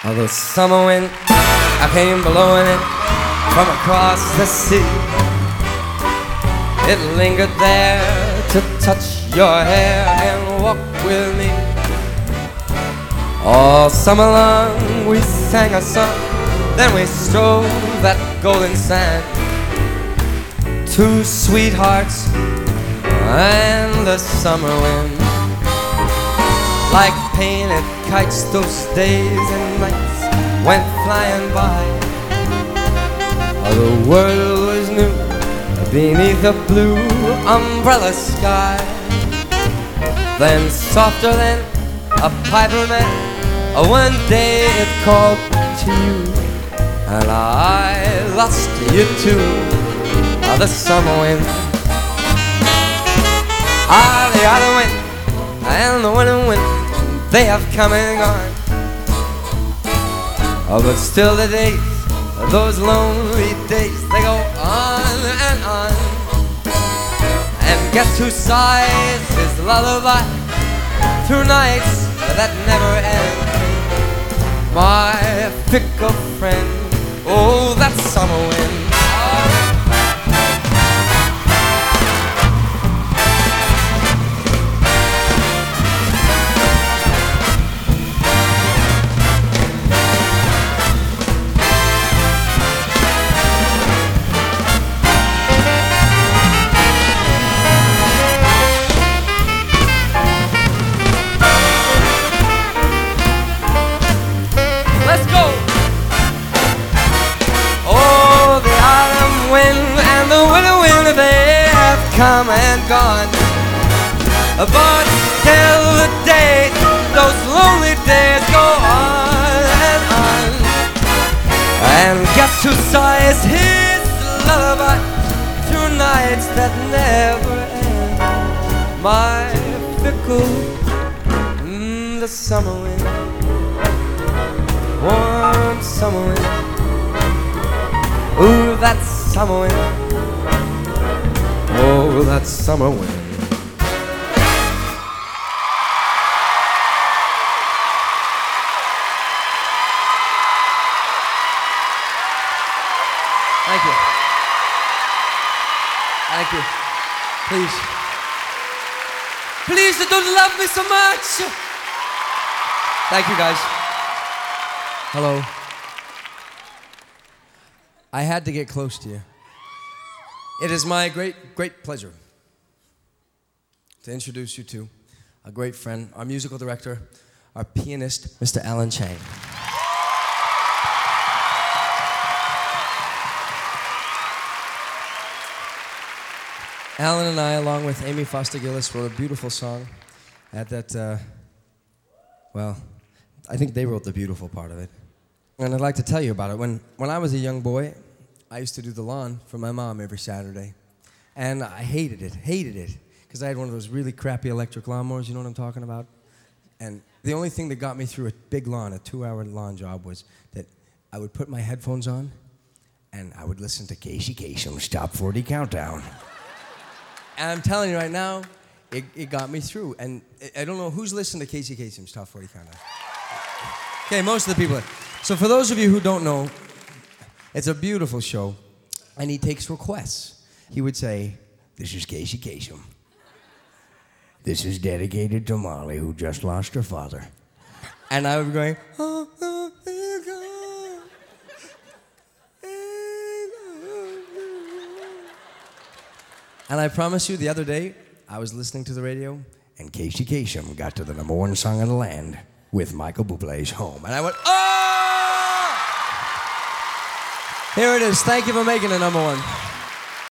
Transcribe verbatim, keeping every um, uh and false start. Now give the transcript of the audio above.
Oh, the summer wind, I came blowing in from across the sea. It lingered there to touch your hair and walk with me. All summer long we sang a song, then we strode that golden sand. Two sweethearts and the summer wind, like painted kites, those days and nights went flying by. Oh, the world was new beneath a blue umbrella sky. Then softer than a piper man, oh, one day it called to you, and I lost you too. Oh, the summer wind, ah, the other wind, and the winter wind, they have come and gone. Oh, but still the days, those lonely days, they go on and on. And guess who sighs his lullaby through nights that never end? My fickle friend, oh, that summer wind. Let's go! Oh, the autumn wind and the winter wind, they have come and gone. But still the days, those lonely days go on and on. And guess who sighs his lullaby through nights that never end? My fickle, mm, the summer wind, warm summer wind. Ooh, that summer wind. Oh, that summer wind. Thank you. Thank you. Please. Please don't love me so much. Thank you, guys. Hello. I had to get close to you. It is my great, great pleasure to introduce you to a great friend, our musical director, our pianist, Mister Alan Chang. Alan and I, along with Amy Foster Gillis, wrote a beautiful song at that, uh, well, I think they wrote the beautiful part of it. And I'd like to tell you about it. When, when I was a young boy, I used to do the lawn for my mom every Saturday. And I hated it, hated it, because I had one of those really crappy electric lawnmowers, you know what I'm talking about? And the only thing that got me through a big lawn, a two-hour lawn job, was that I would put my headphones on, and I would listen to Casey Kasem's Top forty Countdown. And I'm telling you right now, it, it got me through. And I don't know who's listened to Casey Kasem's Top forty Countdown. Okay, most of the people. So for those of you who don't know, it's a beautiful show, and he takes requests. He would say, "This is Casey Kasem. This is dedicated to Molly, who just lost her father." And I would be going, oh, oh, oh, oh. And I promise you, the other day, I was listening to the radio, and Casey Kasem got to the number one song in the land with Michael Bublé's Home. And I went, oh! Here it is. Thank you for making it number one.